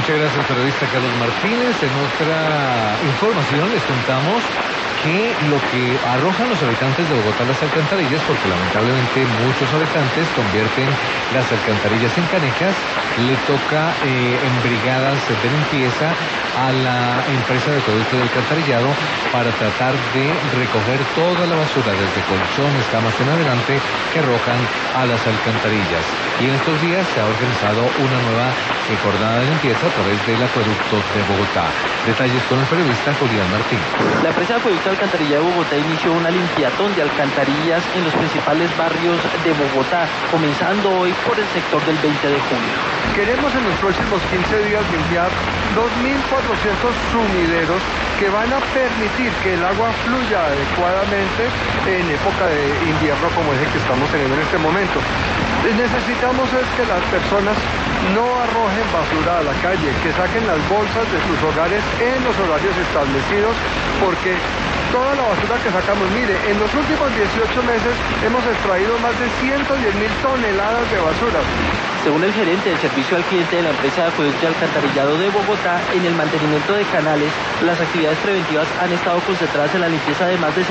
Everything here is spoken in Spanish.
Muchas gracias, periodista Carlos Martínez. En otra información les contamos que lo que arrojan los habitantes de Bogotá las alcantarillas, porque lamentablemente muchos habitantes convierten las alcantarillas en canecas, le toca en brigadas de limpieza a la empresa de productos de alcantarillado para tratar de recoger toda la basura, desde colchones, camas en adelante, que arrojan a las alcantarillas. Y en estos días se ha organizado una nueva jornada de limpieza a través del acueducto de Bogotá. Detalles con el periodista Julián Martín. La empresa de acueducto de alcantarilla de Bogotá inició una limpiatón de alcantarillas en los principales barrios de Bogotá, comenzando hoy por el sector del 20 de julio. Queremos en los próximos 15 días limpiar 2.400 sumideros que van a permitir que el agua fluya adecuadamente en época de invierno como es el que estamos teniendo en este momento. Necesitamos es que las personas no arrojen basura a la calle, que saquen las bolsas de sus hogares en los horarios establecidos, porque toda la basura que sacamos, mire, en los últimos 18 meses hemos extraído más de 110.000 toneladas de basura. Según el gerente del servicio al cliente de la empresa de acueducto y alcantarillado de Bogotá, en el mantenimiento de canales, las actividades preventivas han estado concentradas en la limpieza de más de